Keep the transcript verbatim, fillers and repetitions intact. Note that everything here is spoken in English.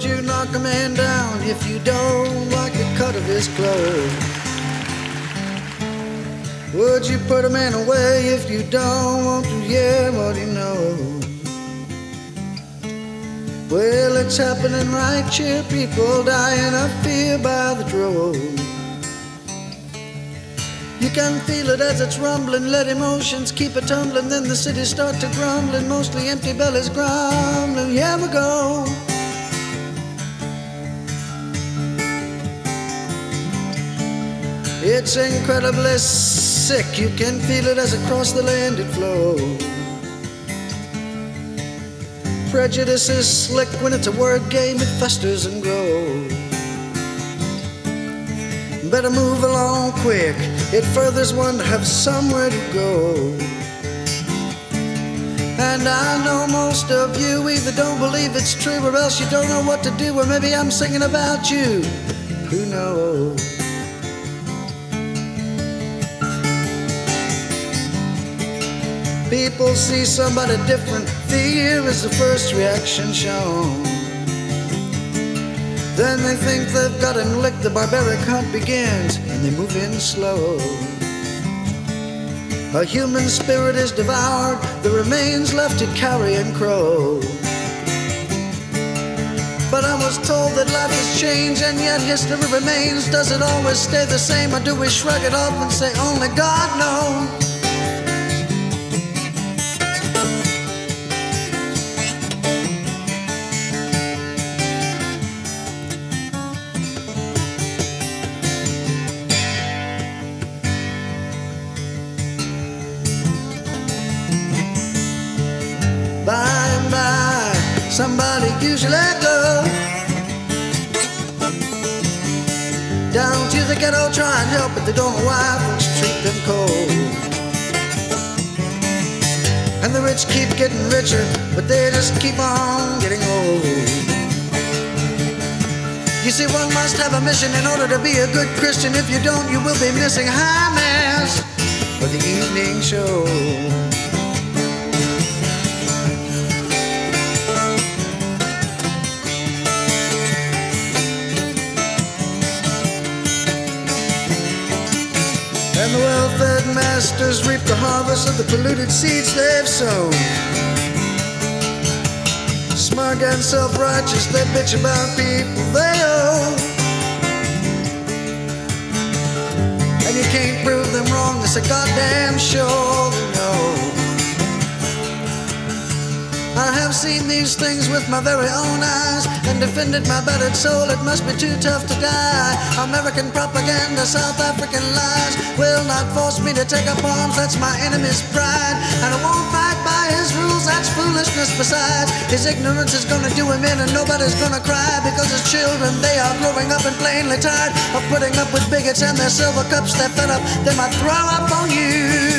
Would you knock a man down if you don't like the cut of his clothes? Would you put a man away if you don't want to hear what he knows? Well, it's happening right here, people dying of fear by the drove. You can feel it as it's rumbling, let emotions keep it tumbling, then the cities start to grumbling, mostly empty bellies grumbling. Here we go. It's incredibly sick, you can feel it as across the land it flows. Prejudice is slick, when it's a word game it festers and grows. Better move along quick, it furthers one to have somewhere to go. And I know most of you either don't believe it's true, or else you don't know what to do, or maybe I'm singing about you. Who knows? People see somebody different, fear is the first reaction shown. Then they think they've got him licked, the barbaric hunt begins, and they move in slow. A human spirit is devoured, the remains left to carry and crow. But I was told that life has changed, and yet history remains. Does it always stay the same, or do we shrug it off and say only God knows? By and by, somebody usually go down to the ghetto, try and help, but they don't know why folks treat them cold. And the rich keep getting richer, but they just keep on getting old. You see, one must have a mission in order to be a good Christian. If you don't, you will be missing high mass or the evening show. And the well-fed masters reap the harvest of the polluted seeds they've sown. Smug and self-righteous, they bitch about people they owe. And you can't prove them wrong, it's a goddamn sure they know. I have seen these things with my very own eyes and defended my battered soul. It must be too tough to die. American propaganda, South African lies will not force me to take up arms, that's my enemy's pride. And I won't fight by his rules, that's foolishness besides. His ignorance is gonna do him in, and nobody's gonna cry, because his children, they are growing up and plainly tired of putting up with bigots and their silver cups. They're fed up, they might throw up on you.